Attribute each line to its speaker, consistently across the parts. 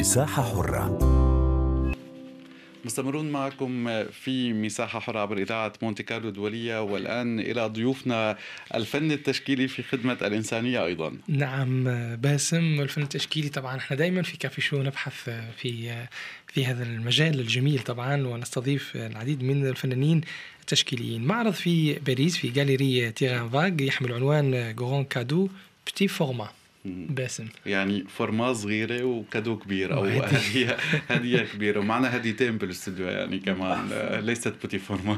Speaker 1: مساحة حرة.
Speaker 2: مستمرون معكم في مساحة حرة عبر إذاعة مونتي كارلو الدولية، والآن إلى ضيوفنا الفن التشكيلي في خدمة الإنسانية أيضا.
Speaker 3: نعم باسم، الفن التشكيلي طبعا احنا دايما في كافي شو نبحث في هذا المجال الجميل طبعا، ونستضيف العديد من الفنانين التشكيليين. معرض في باريس في جاليري تيران فاغ يحمل عنوان غران كادو بتي فورما. باسم
Speaker 2: يعني فورما صغيرة وكادو كبير، أو هدية كبيرة، ومعنا هديتين بالاستوديو يعني كمان ليست بوتي فورما.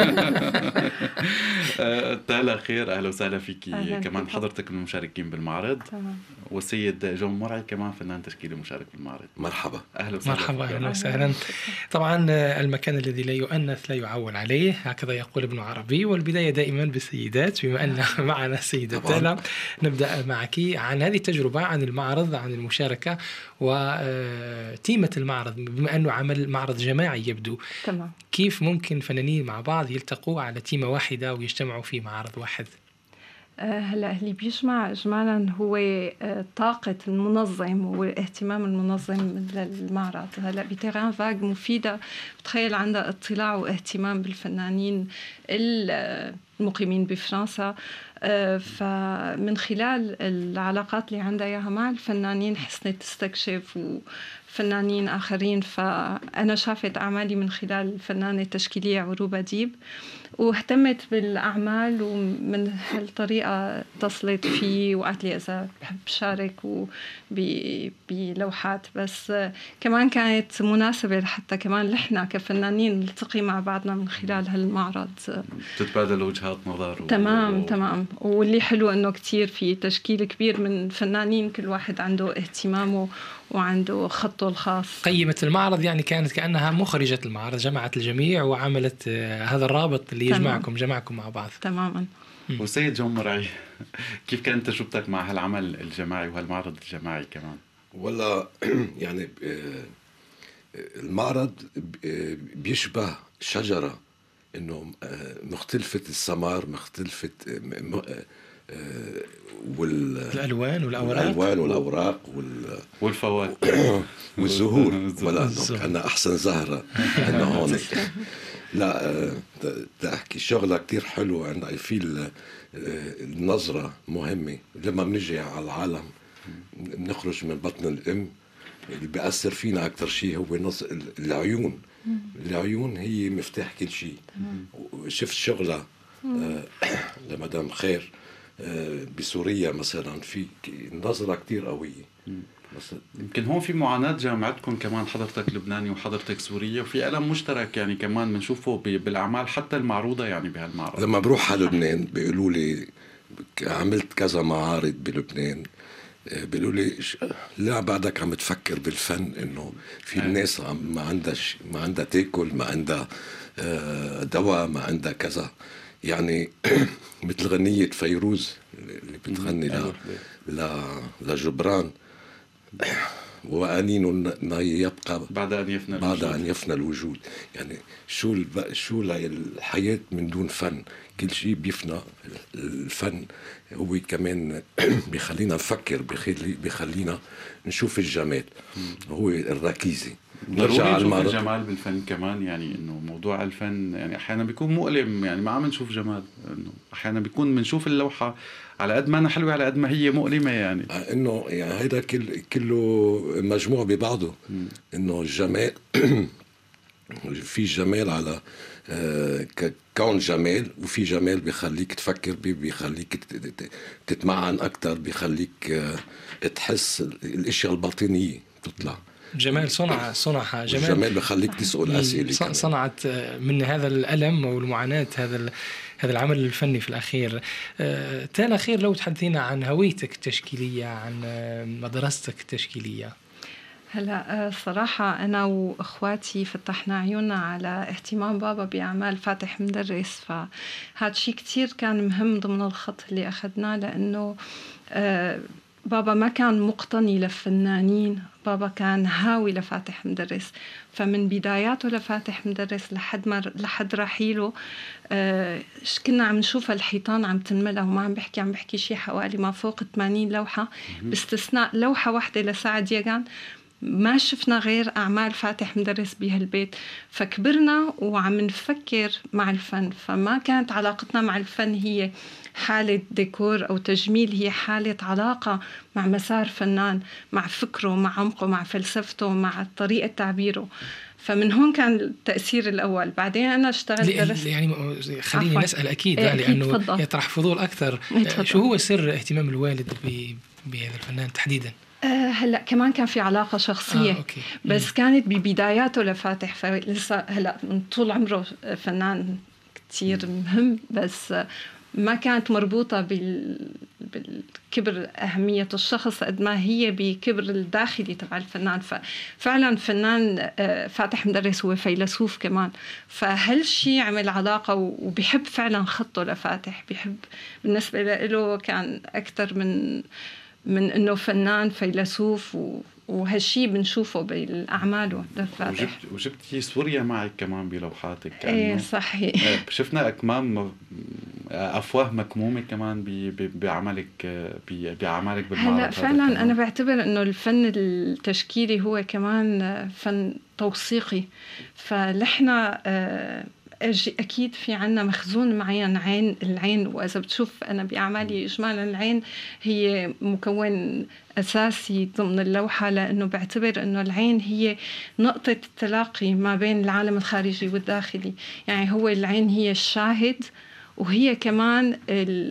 Speaker 2: تالا خير، أهلا وسهلا فيكي. كمان حضرتك من المشاركين بالمعرض. والسيد جون مرعي كمان فنان تشكيلي مشارك بالمعرض.
Speaker 4: مرحبا.
Speaker 2: أهلا وسهلا.
Speaker 3: مرحبا، أهلا وسهلا. طبعا المكان الذي لا يؤنث لا يعول عليه، هكذا يقول ابن عربي، والبداية دائما بالسيدات. بما أن معنا السيدة تالا، نبدأ معك عن هذه التجربة، عن المعرض، عن المشاركة وتيمة المعرض، بما أنه عمل معرض جماعي يبدو.
Speaker 5: تمام.
Speaker 3: كيف ممكن فنانين مع بعض يلتقوا على تيمة واحدة ويجتمعوا في معرض واحد؟
Speaker 5: هلا اللي بيجمع إجمالا هو طاقة المنظم واهتمام المنظم للمعرض. هلا بتيران فاغ مفيدة، بتخيل عندها اطلاع واهتمام بالفنانين المقيمين بفرنسا، فمن خلال العلاقات اللي عندها إياها مع الفنانين حسنت تستكشف وفنانين آخرين. فأنا شافت أعمالي من خلال الفنانة التشكيلية عروبة ديب، واهتمت بالأعمال، ومن هالطريقة اتصلت فيه وقالت لي إذا بحب شارك بلوحات. بس كمان كانت مناسبة حتى كمان نحن كفنانين نلتقي مع بعضنا من خلال هالمعرض،
Speaker 2: تتبادل وجهات نظر.
Speaker 5: تمام. واللي حلو إنه كتير في تشكيل كبير من فنانين، كل واحد عنده اهتمامه وعنده خطه الخاص.
Speaker 3: قيمة المعرض يعني كانت كأنها مخرجة المعرض، جمعت الجميع وعملت هذا الرابط اللي جمعكم مع بعض.
Speaker 5: تماما.
Speaker 2: وسيد جون مرعي، كيف كانت تجربتك مع هالعمل الجماعي وهالمعرض الجماعي كمان؟
Speaker 4: والله يعني المعرض بيشبه شجرة، إنه مختلفة الثمار، مختلفة
Speaker 3: الألوان
Speaker 4: والأوراق
Speaker 2: والفواكه
Speaker 4: والزهور. ولا أنا أحسن زهرة أنا هون. لا تحكي شغلة كتير حلوة عندنا، في النظرة مهمة. لما بنجي على العالم بنخرج من بطن الأم، اللي بيأثر فينا أكتر شيء هو العيون. العيون هي مفتاح كل شيء. شفت شغلة لمدام خير بسوريا مثلا، في نظرة كتير قوية.
Speaker 2: يمكن هون في معاناة جامعتكم كمان، حضرتك لبناني وحضرتك سورية، وفي ألم مشترك يعني كمان بنشوفه بالأعمال حتى المعروضة يعني بهالمعرض.
Speaker 4: لما بروح على لبنان بيقولوا لي، عملت كذا معارض بلبنان، بيقولوا لي لا بعدك عم تفكر بالفن، إنه في الناس ما عندها تاكل، ما عندها دواء، ما عندها كذا يعني. مثل غنية فيروز اللي بتغني لجبران، وأنين يبقى بعد أن يفنى الوجود. يعني شو الحياة من دون فن؟ كل شيء بيفنى. الفن هو كمان بيخلينا نفكر، بيخلينا نشوف الجمال، هو الركيزة.
Speaker 2: نرجع نشوف الجمال بالفن كمان، يعني إنه موضوع الفن يعني أحيانا بيكون مؤلم، يعني ما عم نشوف جمال. إنه أحيانا بيكون بنشوف اللوحة على قد ما أنا حلوة على قد ما هي مؤلمة يعني.
Speaker 4: إنه يعني هيدا كله مجموع ببعضه. إنه الجمال في جمال على كون جمال، وفي جمال بيخليك تفكر، بيخليك تتمعن أكتر، بيخليك تحس الأشياء الباطنية تطلع.
Speaker 3: جمال صنعها
Speaker 4: جمال بخليك تسأل أسئلة.
Speaker 3: صنعت من هذا الألم والمعاناة هذا العمل الفني في الأخير. تالا خير، لو تحدثينا عن هويتك التشكيلية، عن مدرستك التشكيلية.
Speaker 5: هلا صراحة أنا وأخواتي فتحنا عيوننا على اهتمام بابا بأعمال فاتح مدرس، فهذا شيء كتير كان مهم ضمن الخط اللي أخذناه، لأنه بابا ما كان مقتني للفنانين، بابا كان هاوي لفاتح مدرس. فمن بداياته لفاتح مدرس لحد رحيله كنا عم نشوف الحيطان عم تنملى، وما عم بحكي شيء حوالي ما فوق 80 لوحة، باستثناء لوحة واحدة لسعد يغان ما شفنا غير أعمال فاتح مدرس بهالبيت، فكبرنا وعم نفكر مع الفن. فما كانت علاقتنا مع الفن هي حالة ديكور أو تجميل، هي حالة علاقة مع مسار فنان، مع فكره، مع عمقه، مع فلسفته، مع طريقة تعبيره. فمن هون كان التأثير الأول. بعدين أنا اشتغلت درست
Speaker 3: يعني خليني نسأل أكيد لأنه يطرح فضول أكثر. شو هو سر اهتمام الوالد بهذا الفنان تحديدا؟
Speaker 5: هلا كمان كان في علاقة شخصية بس كانت ببداياته لفاتح، فلسه هلا من طول عمره فنان كتير مهم، بس ما كانت مربوطة بالكبر أهمية الشخص قد ما هي بكبر الداخلي تبع الفنان. ففعلا فنان فاتح مدرس هو فيلسوف كمان، فهالشي عمل علاقة وبيحب فعلا خطه لفاتح، بيحب بالنسبة له كان أكتر من إنه فنان فيلسوف، وهالشي بنشوفه بالأعمال لفاتح.
Speaker 2: وجبتي سوريا معك كمان بلوحاتك.
Speaker 5: إيه صحيح.
Speaker 2: شفنا أكمام أفواه مكمومة كمان بأعمالك بالمعرض.
Speaker 5: هلا فعلا أنا بعتبر إنه الفن التشكيلي هو كمان فن توثيقي، فلحنا أكيد في عنا مخزون معين العين. وإذا بتشوف أنا بأعمالي إجمالا العين هي مكون أساسي ضمن اللوحة، لأنه بعتبر أنه العين هي نقطة التلاقي ما بين العالم الخارجي والداخلي. يعني هو العين هي الشاهد وهي كمان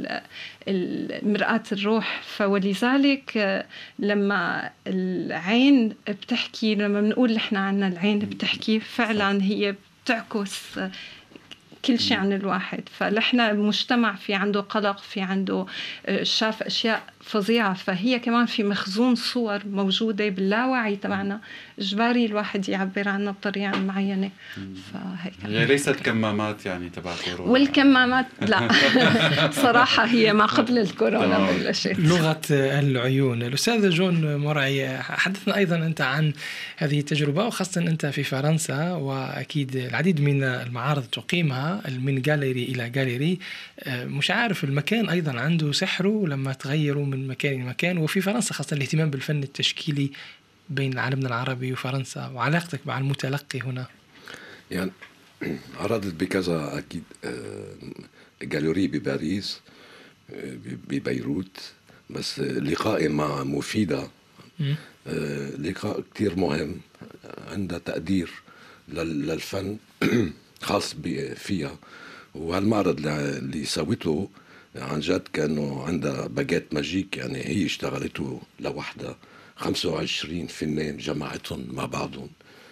Speaker 5: مرآة الروح. فولذلك لما العين بتحكي، لما بنقول نحن عنا العين بتحكي، فعلا هي بتعكس كل شيء عن الواحد. فلحنا مجتمع في عنده قلق، في عنده شاف أشياء فظيعة، فهي كمان في مخزون صور موجودة باللاوعي تبعنا إجباري الواحد يعبر عنها بطريقة معينة. فهيك
Speaker 2: هي ليست كمامات يعني تبع كورونا.
Speaker 5: والكمامات لا صراحة هي ما قبل الكورونا بلشت.
Speaker 3: لغة العيون. الأستاذ جون مرعي، حدثنا أيضا أنت عن هذه التجربة، وخاصة أنت في فرنسا، وأكيد العديد من المعارض تقيمها من جاليري إلى جاليري. مش عارف المكان أيضا عنده سحره لما تغيروا من مكان لمكان، وفي فرنسا خاصة الاهتمام بالفن التشكيلي بين عالمنا العربي وفرنسا، وعلاقتك مع المتلقي هنا.
Speaker 4: يعني عرضت بكذا أكيد جاليري بباريس، ببيروت، بس لقائي مع مفيدة لقاء كتير مهم، عندها تقدير للفن خاص فيها. وهالمعرض اللي سويته عن جد كانوا عندها باجات ماجيك، يعني هي اشتغلته لوحدها، 25 فنان جمعتهم مع بعضهم،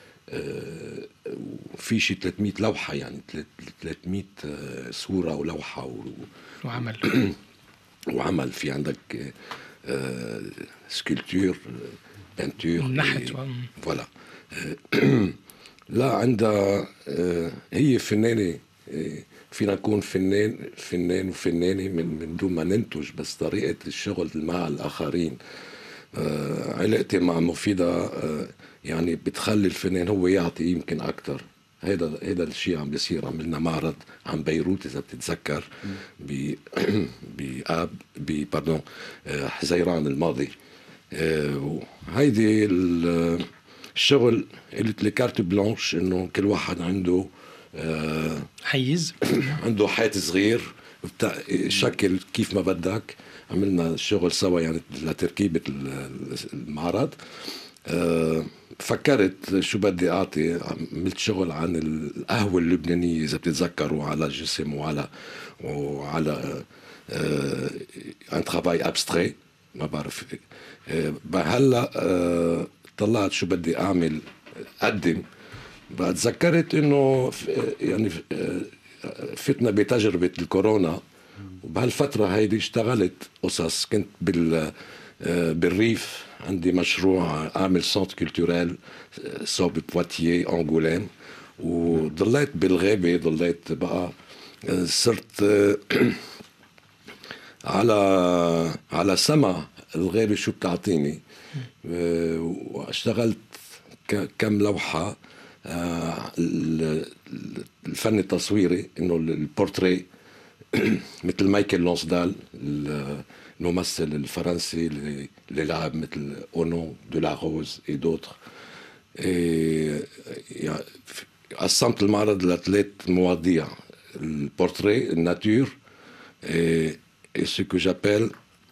Speaker 4: وفي شي 300 لوحة، يعني 300 صورة ولوحة وعمل في عندك سكولتور، بنتور،
Speaker 3: نحت
Speaker 4: فوالا. لا عندها هي فنانة، فينا نكون فنان وفنانة من دون ما ننتج، بس طريقة الشغل مع الآخرين. علاقتي مع مفيدة يعني بتخلي الفنان هو يعطي يمكن أكتر. هذا الشيء عم بيصير. عملنا معرض عن بيروت إذا بتتذكر حزيران الماضي. هيدي الشغل قلت لي كارت بلانش، إنه كل واحد عنده
Speaker 3: حيز،
Speaker 4: عنده حيط صغير شكل كيف ما بدك. عملنا الشغل سوا يعني لتركيبة المعرض. فكرت شو بدي أعطي، عملت شغل عن القهوة اللبنانية إذا بتتذكروا، على جسم وعلى un travail abstrait، ما بعرف. هلا طلعت شو بدي أعمل أقدم. تذكرت إنه يعني فتنا بتجربة الكورونا، وبهالفترة هيدي اشتغلت قصص. كنت بالريف، عندي مشروع أعمل سنتر كولتورال صوب بواتيي أنغوليم، وضليت بالغابة، ضليت بقى صرت على سما الغابة شو بتعطيني. واشتغلت كم لوحة. الفن التصويري، انه البورتري مثل مايكل لونسدال نمثل الفرنسي اللي لعب مثل أونو دو لا روز et d'autres. قسمت المعرض لثلاث مواضيع: البورتري، الناتور et ce que j'appelle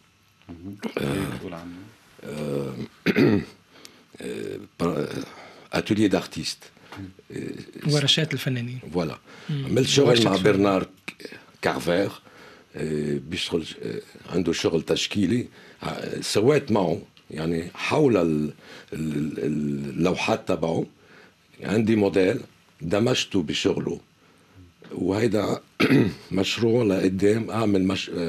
Speaker 4: atelier d'artiste.
Speaker 3: ورشات الفنانين.
Speaker 4: فوالا. عملت شغل مع برنار كارفير، بيشتغل عنده شغل تشكيلي، سويت معه يعني حول اللوحات تبعه. عندي موديل دمجته بشغله، وهيدا مشروع لقدام أعمل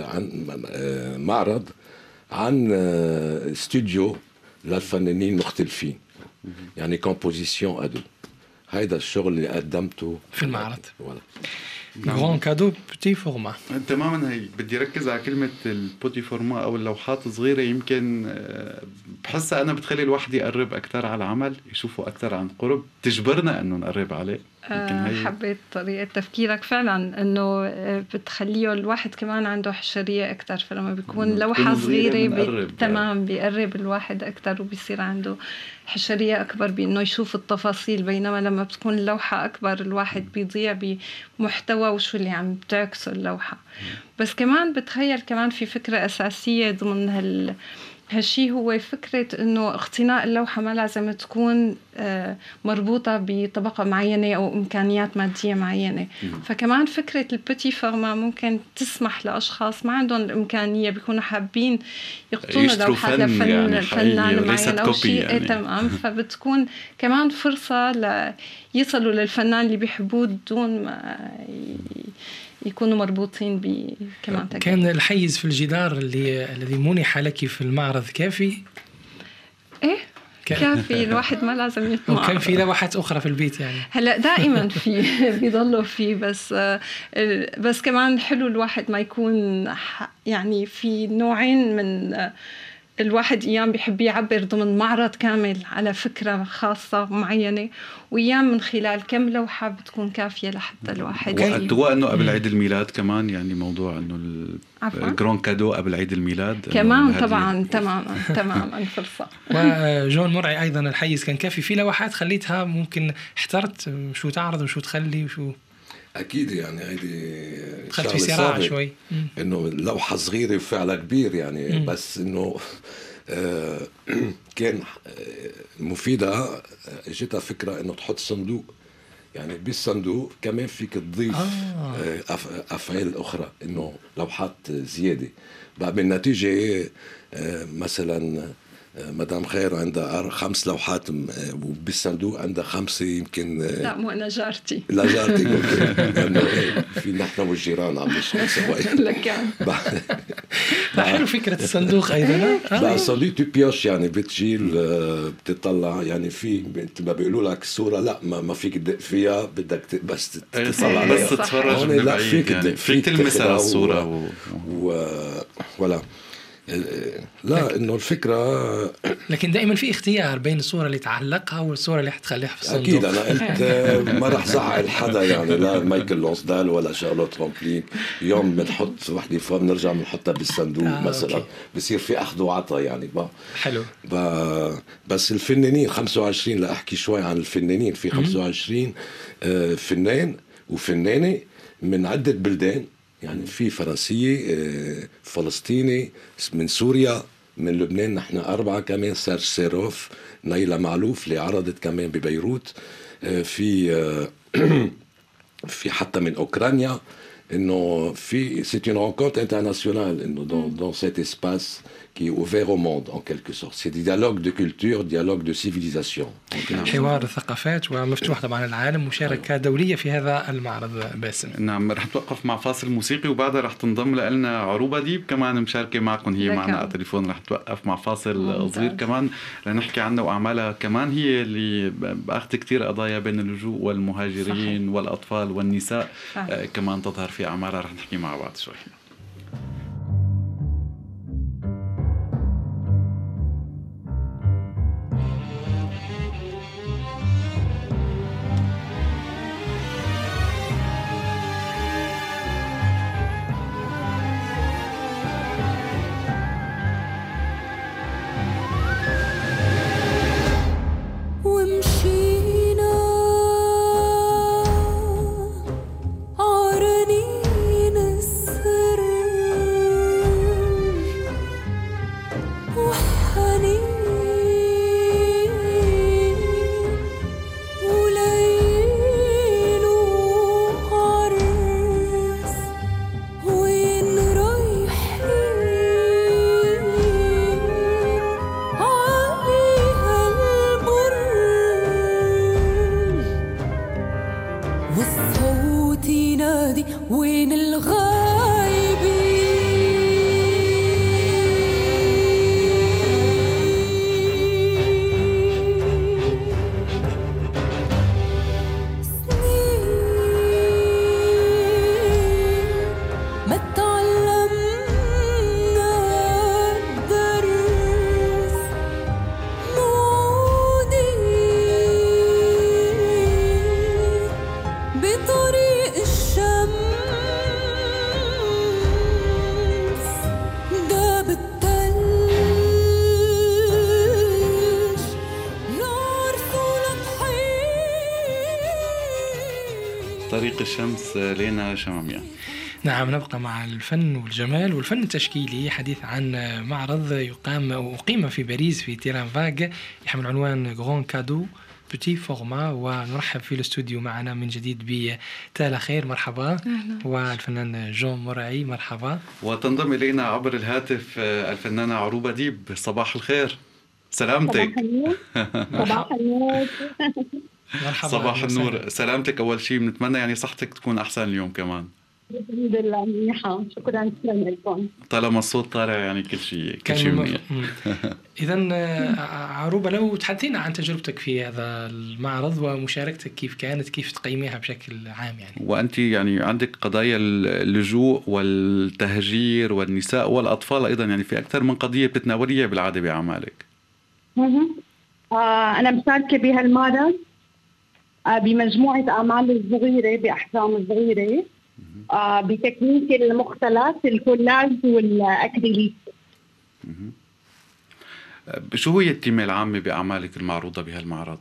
Speaker 4: معرض عن استوديو للفنانين مختلفين، يعني كومبوزيسيون أدو. هيدا الشغل اللي قدمته
Speaker 3: في المعرض. غران كادو بتي فورما.
Speaker 2: تماما. هي بدي ركز على كلمة البوتي فورما أو اللوحات الصغيرة. يمكن بحسها أنا بتخلي الواحد يقرب أكتر على العمل، يشوفه أكتر عن قرب، تجبرنا أنه نقرب عليه.
Speaker 5: حبيت طريقة تفكيرك فعلا، أنه بتخليه الواحد كمان عنده حشرية أكتر، فلما بيكون لوحة صغيرة تمام بيقرب الواحد أكتر وبيصير عنده حشرية أكبر بأنه يشوف التفاصيل. بينما لما بتكون اللوحة أكبر الواحد بيضيع بمحتوى وشو اللي عم بتعكسه اللوحة. بس كمان بتخيل كمان في فكرة أساسية ضمن هالشي، هو فكرة إنه اقتناء اللوحة ما لازم تكون مربوطة بطبقة معينة أو إمكانيات مادية معينة. فكمان فكرة البتي فورما ممكن تسمح لأشخاص ما عندهم الإمكانية، بيكونوا حابين يقتنوا لوحات لفنان معين أو شيء يعني. تمام. فبتكون كمان فرصة يصلوا للفنان اللي بيحبوه بدون ما يكونوا مربوطين كمان.
Speaker 3: كان الحيز في الجدار الذي منح لك في المعرض كافي؟
Speaker 5: إيه كافي. الواحد ما لازم يطمع.
Speaker 3: وكان في لوحات أخرى في البيت يعني؟
Speaker 5: هلا دائما في بيضلوا في، بس كمان حلو الواحد ما يكون يعني في نوعين من الواحد. أيام بيحب يعبر ضمن معرض كامل على فكرة خاصة معينة، وأيام من خلال كم لوحة بتكون كافية لحتى الواحد.
Speaker 2: وقتوا أنه قبل عيد الميلاد كمان، يعني موضوع أنه الجران كادو قبل عيد الميلاد
Speaker 5: كمان طبعا. تماما فرصة.
Speaker 3: وجون مرعي أيضا الحيز كان كافي في لوحات خليتها ممكن احترت شو تعرض وشو تخلي وشو؟
Speaker 4: أكيد يعني هيدي
Speaker 3: دخلت في صراع شوي،
Speaker 4: إنه لوحة صغيرة وفعلها كبير يعني. بس إنه كان مفيدة. جتها فكرة إنه تحط صندوق، يعني بالصندوق كمان فيك تضيف أفعال أخرى، إنه لوحات زيادة. بعد بالنتيجة مثلا مدام خير عندها 5 لوحات وبالصندوق عندها 5 يمكن.
Speaker 5: لا مو أنا جارتي.
Speaker 4: لا جارتي لأنه في نحن والجيران عم نشتغل سوا.
Speaker 5: لكن
Speaker 3: حلو فكرة الصندوق أيضا.
Speaker 4: لا الصندوق تبيش يعني بتجيل بتطلع يعني في ما بيقولوا لك الصورة لا ما فيك تدق فيها، بدك بس تطلع
Speaker 2: بس تتفرج من بعيد يعني فيك تلمسها الصورة
Speaker 4: ولا لا إنه الفكرة.
Speaker 3: لكن دائما في اختيار بين الصورة اللي تعلقها والصورة اللي حتخليها في الصندوق.
Speaker 4: أكيد أنا قلت ما رح زعل حدا يعني، لا مايكل لونسدال ولا شارلوت رامبلين. يوم بنحط وحدة بنرجع بنحطها بالصندوق مثلا. بصير في أخذ وعطا يعني.
Speaker 3: حلو.
Speaker 4: بس الفنانين 25 لأحكي شوي عن الفنانين. في 25 فنان وفنانة من عدة بلدان، يعني في فرنسية، فلسطيني، من سوريا، من لبنان نحن 4 كمان، سيرج سيروف، نايلة معلوف اللي عرضت كمان ببيروت، في حتى من أوكرانيا. إنه في c'est une rencontre internationale إنه dans cet espace qui est ouvert au monde en quelque sorte. C'est des dialogues de culture, dialogues de civilisation.
Speaker 3: حوار الثقافات ومفتوح طبعا العالم، مشاركة دولية في هذا المعرض. باسم
Speaker 2: نعم. رح نتوقف مع فاصل موسيقي وبعدها رح تنضم لنا عروبة ديب كمان مشاركة معكم، هي معنا على التليفون. رح نتوقف مع فاصل صغير كمان لنحكي عنها وأعمالها كمان. هي اللي بأخذ كتير قضايا بين اللجوء والمهاجرين والأطفال والنساء كمان تظهر في أعمالها. رح نحكي مع بعض شوي. طريق الشمس لينا شمامية.
Speaker 3: نعم، نبقى مع الفن والجمال والفن التشكيلي، حديث عن معرض أقيم في باريس في تيران فاغ يحمل عنوان غران كادو بتي فورما. ونرحب في الاستوديو معنا من جديد بتالا خير، مرحبا. والفنان جون مرعي، مرحبا.
Speaker 2: وتنضم إلينا عبر الهاتف الفنانة عروبة ديب. صباح الخير، سلامتك.
Speaker 1: صباح النور.
Speaker 3: مرحبا.
Speaker 2: صباح النور، سلامتك. أول شيء بنتمنى يعني صحتك تكون أحسن اليوم كمان.
Speaker 1: الحمد لله منيحة، شكرا لكم.
Speaker 2: طالما الصوت طالع يعني كل شيء منيح.
Speaker 3: إذن عروبة، لو تحدثينا عن تجربتك في هذا المعرض ومشاركتك كيف كانت، كيف تقيميها بشكل عام يعني.
Speaker 2: وأنت يعني عندك قضايا اللجوء والتهجير والنساء والأطفال أيضا، يعني في أكثر من قضية بتتناوليها بالعادة بأعمالك.
Speaker 1: أنا مشاركة بهالمعرض بمجموعة أعمال صغيرة بأحجام صغيرة، بتكنيك المختلط، الكولاج والأكريليك.
Speaker 2: شو هي التيمة العامة بأعمالك المعروضة بهالمعرض؟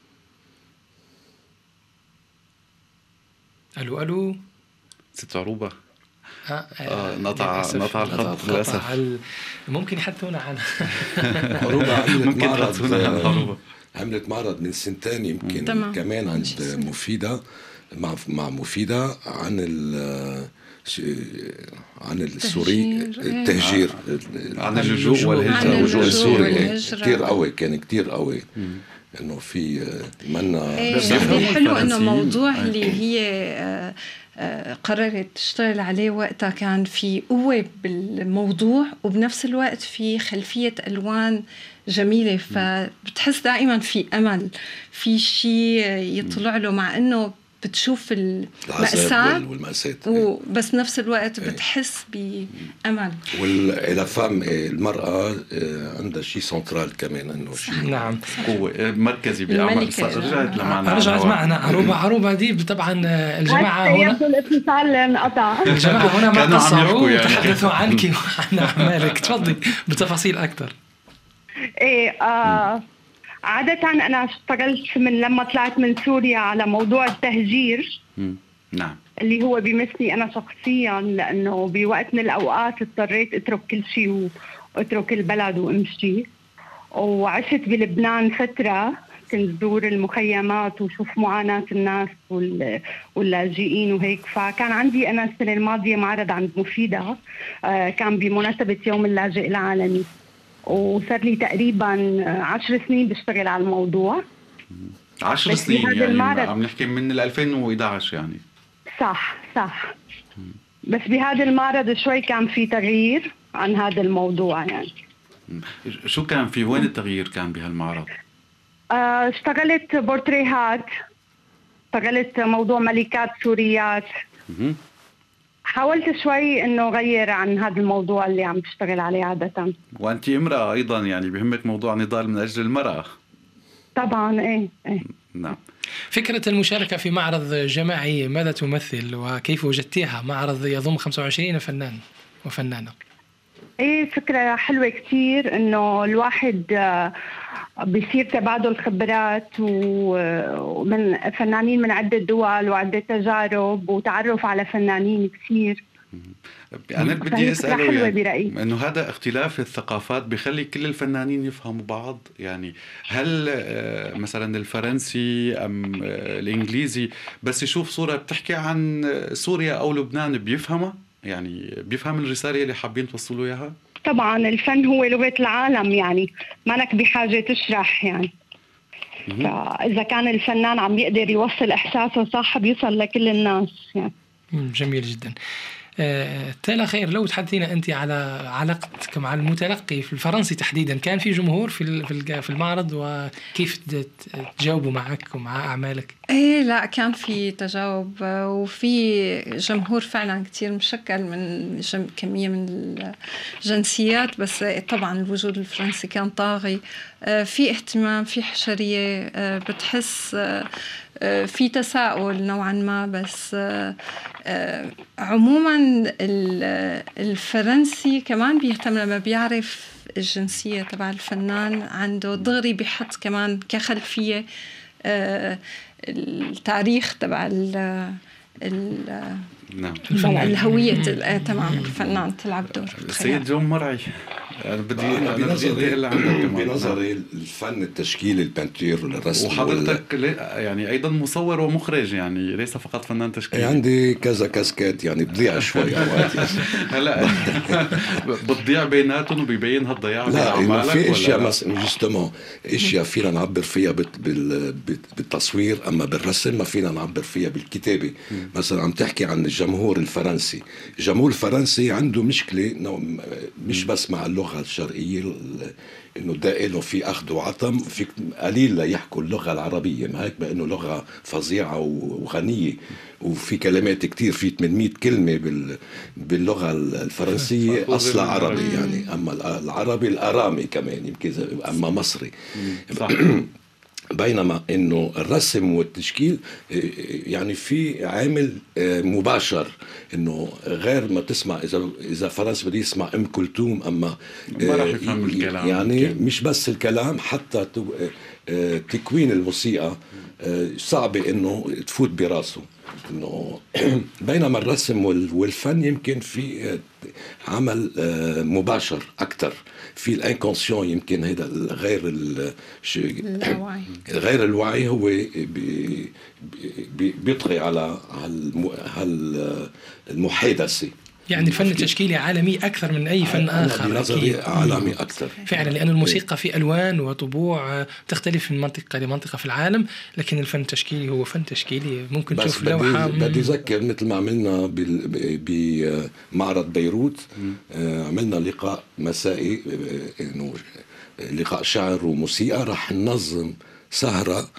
Speaker 3: ألو
Speaker 2: ست عروبة.
Speaker 3: نطع
Speaker 2: الخط للأسف.
Speaker 3: ممكن يحدثونا عنها.
Speaker 4: عروبة عملت معرض من سنتين يمكن كمان عند مفيدة، مع مفيدة عن السوري، التهجير،
Speaker 2: عن اللجوء والهجرة
Speaker 4: السوري. كتير قوي، كان كتير قوي انه في منا
Speaker 5: حلو انه موضوع اللي هي قررت تشتغل عليه وقتها كان في قوة بالموضوع، وبنفس الوقت في خلفية ألوان جميلة، فبتحس دائما في أمل، في شيء يطلع له، مع أنه بتشوف المأساة بس نفس الوقت بتحس بأمل.
Speaker 4: والفام المرأة عندها شيء سنترال كمان، انه شيء
Speaker 3: نعم
Speaker 2: قوة مركزي بعمل.
Speaker 3: رجعت معنا عروبة دي. طبعا الجماعة هنا
Speaker 1: الاتصال انقطع.
Speaker 3: الجماعة هنا ما قصروا وتحدثوا عنك وعن أعمالك. تفضلي بتفاصيل أكثر.
Speaker 1: عادة أنا اشتغلت من لما طلعت من سوريا على موضوع التهجير.
Speaker 2: نعم.
Speaker 1: اللي هو بيمسني أنا شخصيا، لأنه بوقت من الأوقات اضطريت أترك كل شيء وأترك البلد وأمشي. وعشت بلبنان فترة، كنت زور المخيمات وشوف معاناة الناس واللاجئين وهيك. فكان عندي أنا السنة الماضية معرض عند مفيدة، كان بمناسبة يوم اللاجئ العالمي، وصار لي تقريبا 10 سنين بشتغل على الموضوع.
Speaker 2: 10 سنين يعني عم نحكي من 2011 يعني.
Speaker 1: صح. بس بهذا المعرض شوي كان في تغيير عن هذا الموضوع يعني.
Speaker 2: شو كان في، وين التغيير كان بهالمعرض؟
Speaker 1: اشتغلت بورتريهات، اشتغلت موضوع ملكات سوريات. حاولت شوي انه غير عن هذا الموضوع اللي عم بشتغل عليه عادة.
Speaker 2: وانت امرأة ايضا، يعني بهمك موضوع نضال من اجل المرأة.
Speaker 1: طبعا ايه.
Speaker 2: نعم.
Speaker 3: فكرة المشاركة في معرض جماعي ماذا تمثل وكيف وجدتيها؟ معرض يضم 25 فنان وفنانة.
Speaker 1: ايه، فكرة حلوة كتير، انه الواحد بيصير تبادل خبرات ومن فنانين من عدة دول وعدة تجارب، وتعرف على فنانين كتير.
Speaker 2: أنا بدي أسأله يعني إنه هذا اختلاف الثقافات بيخلي كل الفنانين يفهموا بعض، يعني هل مثلا الفرنسي أم الإنجليزي بس يشوف صورة بتحكي عن سوريا أو لبنان بيفهمها، يعني بيفهم الرسالة اللي حابين توصلوا إياها؟
Speaker 1: طبعا الفن هو لغة العالم، يعني مانك بحاجة تشرح يعني. فإذا كان الفنان عم يقدر يوصل إحساسه صح بيوصل لكل الناس يعني.
Speaker 3: جميل جدا. تالا خير، لو تحدثينا أنت على علاقتك مع المتلقي في الفرنسي تحديدا، كان في جمهور في المعرض، وكيف تجاوبوا معك ومع أعمالك؟
Speaker 5: إيه لا، كان في تجاوب، وفي جمهور فعلا كتير مشكل من كمية من الجنسيات، بس طبعا الوجود الفرنسي كان طاغي. في اهتمام، في حشرية، بتحس في تساؤل نوعا ما، بس عموما الفرنسي كمان بيهتم لما بيعرف الجنسية تبع الفنان، عنده دغري بيحط كمان كخلفية التاريخ تبع
Speaker 2: نعم
Speaker 5: الهوية تمام الفنان تلعب دور.
Speaker 2: السيد جون مرعي
Speaker 4: بنظري الفن التشكيلي البانتير والرسم
Speaker 2: وحضرتك يعني ايضا مصور ومخرج يعني ليس فقط فنان تشكيلي.
Speaker 4: عندي كذا كاسكات يعني بضيع شوي اوقات
Speaker 2: هلا بتضيع بيناتهم وبيبين هالضياع
Speaker 4: لا في اشياء جوستومون اشياء فينا نعبر فيها بالتصوير اما بالرسم ما فينا نعبر فيها بالكتابه. مثلا عم تحكي عن الجمهور الفرنسي. الجمهور الفرنسي عنده مشكله مش بس مع اللغه الشرقية إنه دائما في أخذ وعطم في قليل لا يحكوا اللغة العربية ما هيك بأنه لغة فظيعة وغنية وفي كلمات كتير في 800 كلمة باللغة الفرنسية أصلا عربي يعني أما العربي الأرامي كمان يمكن أما مصري بينما انه الرسم والتشكيل يعني في عامل مباشر انه غير ما تسمع اذا فرنسي بده يسمع ام كلثوم اما
Speaker 2: ما راح يفهم الكلام
Speaker 4: يعني مش بس الكلام حتى تكوين الموسيقى صعبة انه تفوت براسه انه بينما الرسم والفن يمكن في عمل مباشر اكثر في الانكونسيون يمكن هذا غير الوعي هو بيطغي على المحادثة.
Speaker 3: يعني الفن التشكيلي عالمي أكثر من أي فن آخر.
Speaker 4: بنظري عالمي أكثر
Speaker 3: فعلا لأن الموسيقى في ألوان وطبوع تختلف من منطقة لمنطقة في العالم لكن الفن التشكيلي هو فن تشكيلي ممكن تشوف لوحة.
Speaker 4: بدي أذكر مثل ما عملنا بمعرض بيروت عملنا لقاء مسائي إنه لقاء شعر وموسيقى راح ننظم سهرة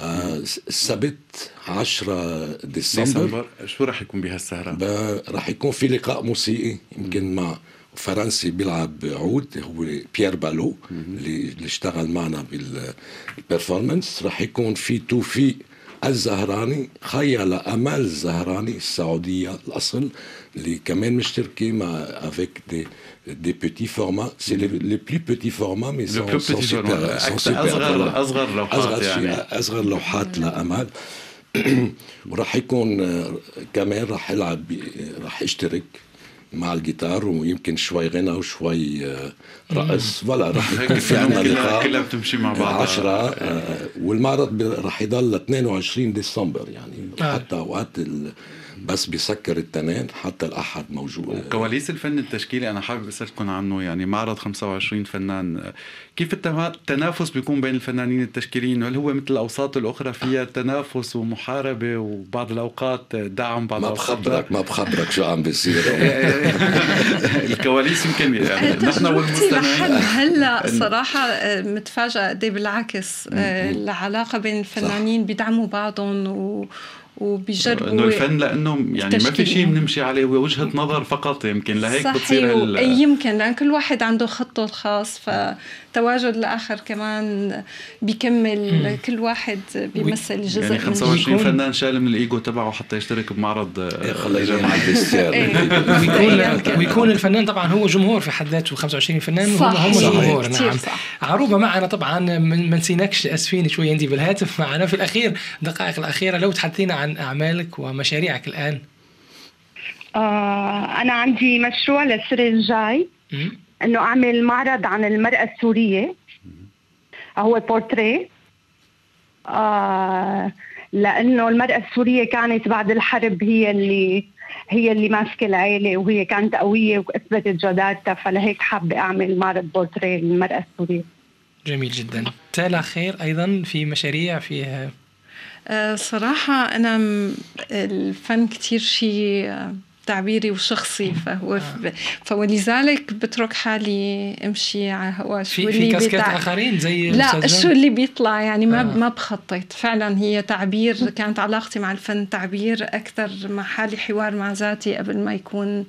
Speaker 4: السبت 10 ديسمبر.
Speaker 2: شو راح يكون بهالسهرة؟
Speaker 4: راح يكون في لقاء موسيقي يمكن مع فرنسي بيلعب عود هو بيير بالو اللي اشتغل معنا بالبرفورمانس. راح يكون في توفيق الزهراني خيال أمال الزهراني السعودية الأصل اللي كمان مشتركة مع avec des petits formats c'est les plus petits formats mais sont super
Speaker 2: أصغر لوحات يعني
Speaker 4: أصغر لوحات لأمال. وراح يكون كمان راح يشترك مع الجيتار ويمكن شوي غنى وشوي رقص ولا راح يكون في عنا لقاء
Speaker 2: كلها بتمشي مع بعض
Speaker 4: 10 والمعرض راح يضل 22 ديسمبر يعني حتى وقت بس بيسكر التنين حتى الأحد موجود.
Speaker 2: وكواليس الفن التشكيلي أنا حابب أسألكم عنه يعني معرض 25 فنان كيف التنافس بيكون بين الفنانين التشكيليين؟ هل هو مثل الأوساط الأخرى فيها تنافس ومحاربة وبعض الأوقات دعم بعض
Speaker 4: ما بخبرك شو عم بيصير
Speaker 2: الكواليس يمكن يعني نحن والمستمعين
Speaker 5: هلا صراحة متفاجأة دي بالعكس العلاقة بين الفنانين بيدعموا بعضهم وبيجربوا
Speaker 2: انه الفن لانه يعني ما في شيء بنمشي عليه هو وجهة نظر فقط يمكن لهيك بتصير
Speaker 5: يمكن لان كل واحد عنده خطه الخاص فتواجد الاخر كمان بيكمل كل واحد بيمثل جزء
Speaker 2: يعني 25 فنان شال من الايجو تبعه حتى يشترك بمعرض
Speaker 3: ويكون الفنان طبعا هو جمهور في حد ذاته 25 فنان هم جمهور. نعم عروبة معنا طبعا ما نسيناكش اسفين شوي عندي بالهاتف معنا في الاخير دقائق الاخيره لو تحدثينا عن أعمالك ومشاريعك الآن.
Speaker 1: أنا عندي مشروع للسنة الجاي إنه أعمل معرض عن المرأة السورية هو بورتريه لأنه المرأة السورية كانت بعد الحرب هي اللي ماسكة العائلة وهي كانت قوية وأثبتت جدارتها فلهيك حابة أعمل معرض بورتريه للمرأة السورية.
Speaker 3: جميل جدا. تالا خير أيضا في مشاريع فيها؟
Speaker 5: صراحة أنا الفن كتير شيء تعبيري وشخصي فولذلك بترك حالي امشي على هوا شو
Speaker 3: اللي في كاسكات آخرين زي
Speaker 5: لا شو اللي بيطلع يعني ما بخطط فعلا. هي تعبير كانت علاقتي مع الفن تعبير أكثر مع حالي حوار مع ذاتي قبل ما يكون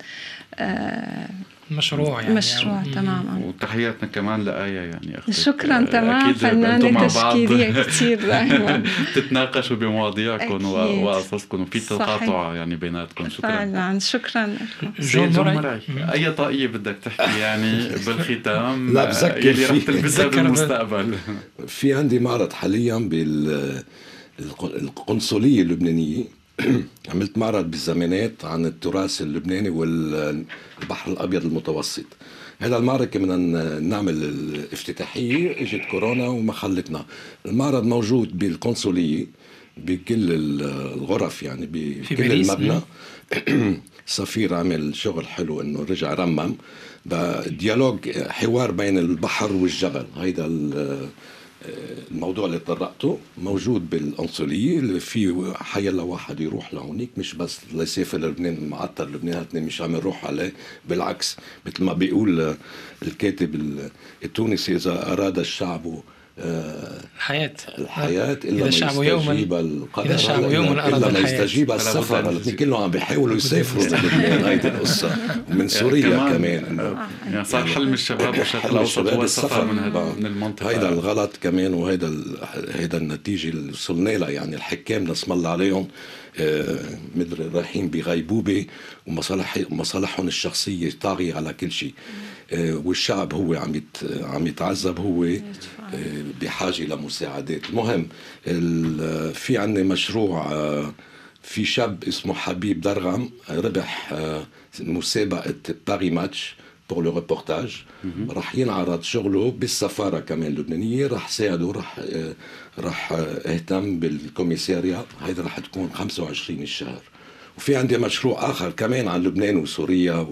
Speaker 3: مشروع يعني
Speaker 5: تماما.
Speaker 2: وتحياتنا كمان لآية يعني أختك.
Speaker 5: شكرا تمام فنانة تشكيلية كتير دائما
Speaker 2: تتناقشوا بمواضيعكم وقصصكم وفي تقاطع يعني بيناتكم. شكرا
Speaker 5: فعلا شكرا.
Speaker 2: جون مرعي أي طاقية بدك تحكي يعني بالختام
Speaker 4: لا بذكر
Speaker 2: يلي رح تلبسها بالمستقبل؟
Speaker 4: في عندي معرض حاليا بالقنصلية اللبنانية عملت معرض بالزمانات عن التراث اللبناني والبحر الأبيض المتوسط. هذا المعرض كنا نعمل الافتتاحية، اجت كورونا وما خلتنا. المعرض موجود بالقنصلية بكل الغرف، يعني بكل المبنى. سفير عمل شغل حلو انه رجع رمم ديالوج، حوار بين البحر والجبل. هيدا الموضوع اللي طرقته موجود بالقنصلية، اللي في حيلا واحد يروح لهونيك، مش بس ليسافر للبنان معطر لبنان مش عم يروح عليه، بالعكس مثل ما بيقول الكاتب التونسي: إذا أراد الشعب
Speaker 3: الحياة
Speaker 4: إلا ما يستجيب القدر، إلا ما يستجيب السفر. الاثنين كلهم عم بيحاولوا يسافروا لبنان. هيدي القصة من سوريا كمان.
Speaker 2: يعني صار حلم الشباب والشرق الأوسط هو السفر من المنطقة.
Speaker 4: هيدا الغلط كمان، وهيدا النتيجة اللي وصلنا لها. يعني الحكام نسم الله عليهم مدري رايحين بغيبوبة، ومصالحهم الشخصية طاغية على كل شيء، والشعب هو عم يتعذب، هو بحاجة لمساعدات. المهم في عندنا مشروع، في شاب اسمه حبيب درغم ربح مسابقة باري ماتش بور لو ريبورتاج، رح ينعرض شغله بالسفارة كمان اللبنانية، رح ساعده، رح اهتم بالكوميساريا. هيدا رح تكون 25 الشهر. وفي عندي مشروع آخر كمان عن لبنان وسوريا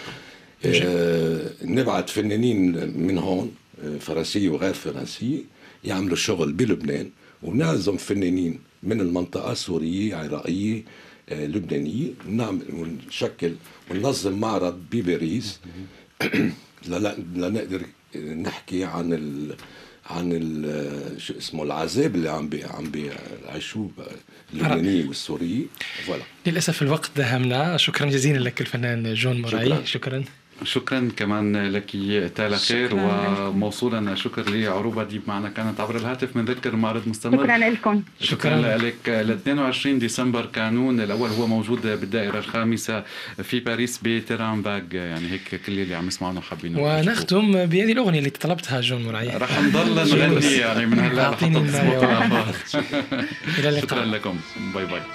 Speaker 4: نبعت فنانين من هون، فرنسية وغير فرنسية، يعملوا شغل بلبنان، ونعزم فنانين من المنطقة، سورية، عراقية، لبنانية، ونشكل وننظم معرض بباريس لنقدر نحكي عن شو اسمه العذاب اللي عم بيعيشوه اللبنانية والسورية.
Speaker 3: للأسف الوقت دهمنا. شكرا جزيلا لك الفنان جون موراي. شكرا
Speaker 2: كمان لك تالا خير. وموصولا شكر لعروبة ديب معنا كانت عبر الهاتف. من ذكر معرض مستمر.
Speaker 1: شكرا لكم.
Speaker 2: شكرا لك. ل 22 ديسمبر كانون الأول هو موجود بالدائرة الخامسة في باريس بتيران باغ. يعني هيك كل اللي عم يسمعنا حابين.
Speaker 3: ونختم بهذه الأغنية اللي طلبتها جون موراي.
Speaker 2: رح نضل نغني يعني من هلا.
Speaker 3: أعطيني إلى اللقاء.
Speaker 2: شكرا لكم. باي باي.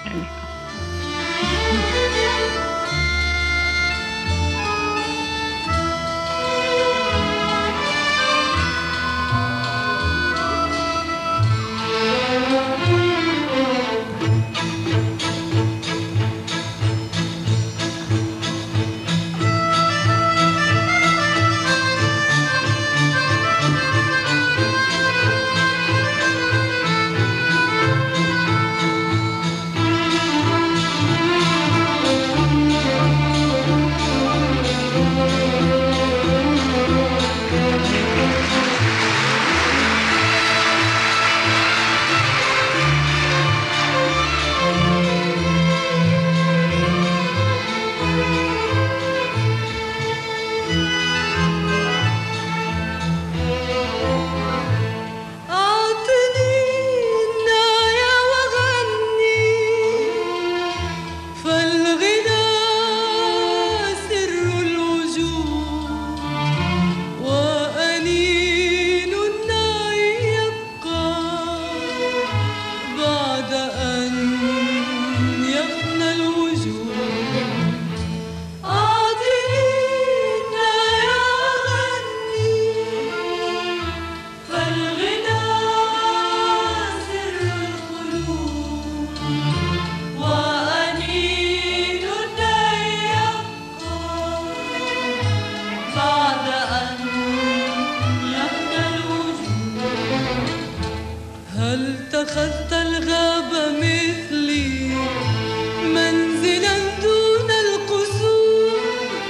Speaker 6: اتخذت الغابة مثلي منزلا دون القصور،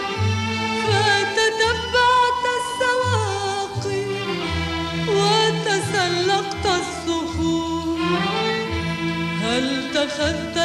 Speaker 6: فتتبعت السواقي وتسلقت الصخور. هل اتخذت